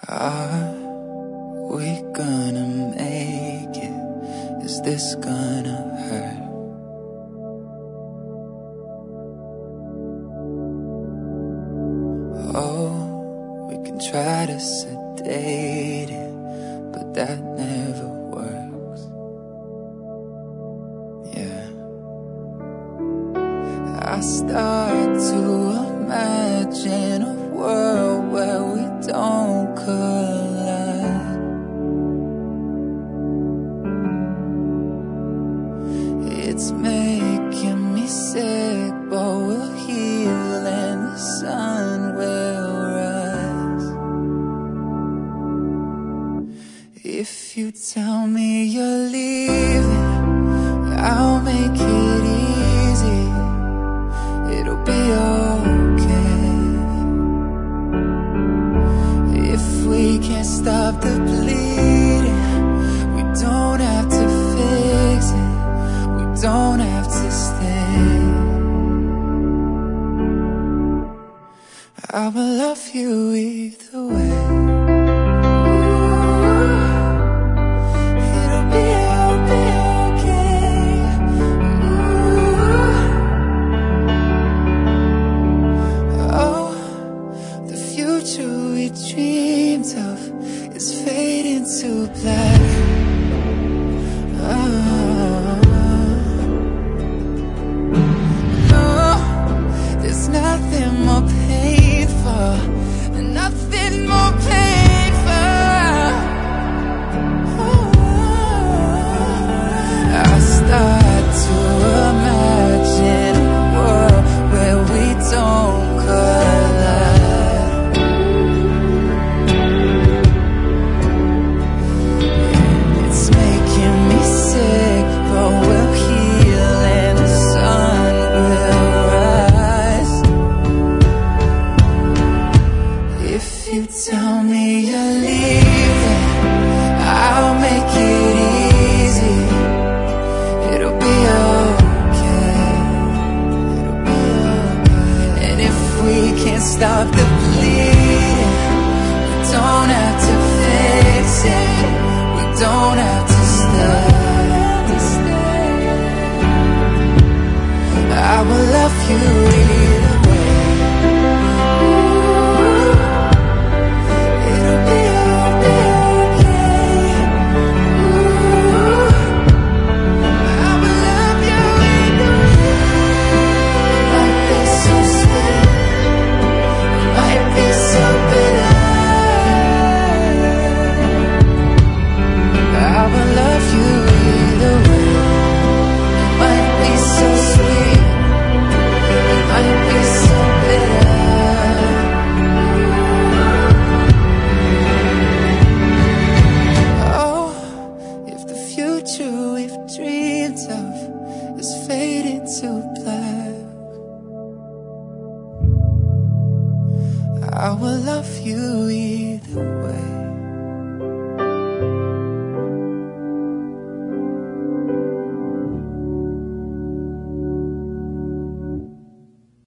Are we gonna make it? Is this gonna hurt? Oh, we can try to sedate it, but that never works. Yeah, I start to imagine a world where we don't collide. It's making me sick, but we'll heal and the sun will rise. If you tell me you're leaving, I'll make it easy. It'll be okay. If we can't stop the bleeding, we don't have to fix it, we don't have to stay. I will love you either way. It'll be okay. Oh, the future we dreamed of is fading to black. No, there's nothing more painful, nothing more painful. I start to imagine a world where we don't collide. It's making me sick, but we'll heal and the sun will rise. If you tell me you're leaving, I'll make it easy. It'll be okay. It'll be okay. And if we can't stop the bleeding, we don't have to fix it, we don't have to stay. I will love you either way. It'll be okay. I will love you either way. It might be so sweet, it might be so bitter. I will love you either way. It might be so sweet, it might be so bitter. Oh, if the future we've dreamed of is fading to black, I will love you either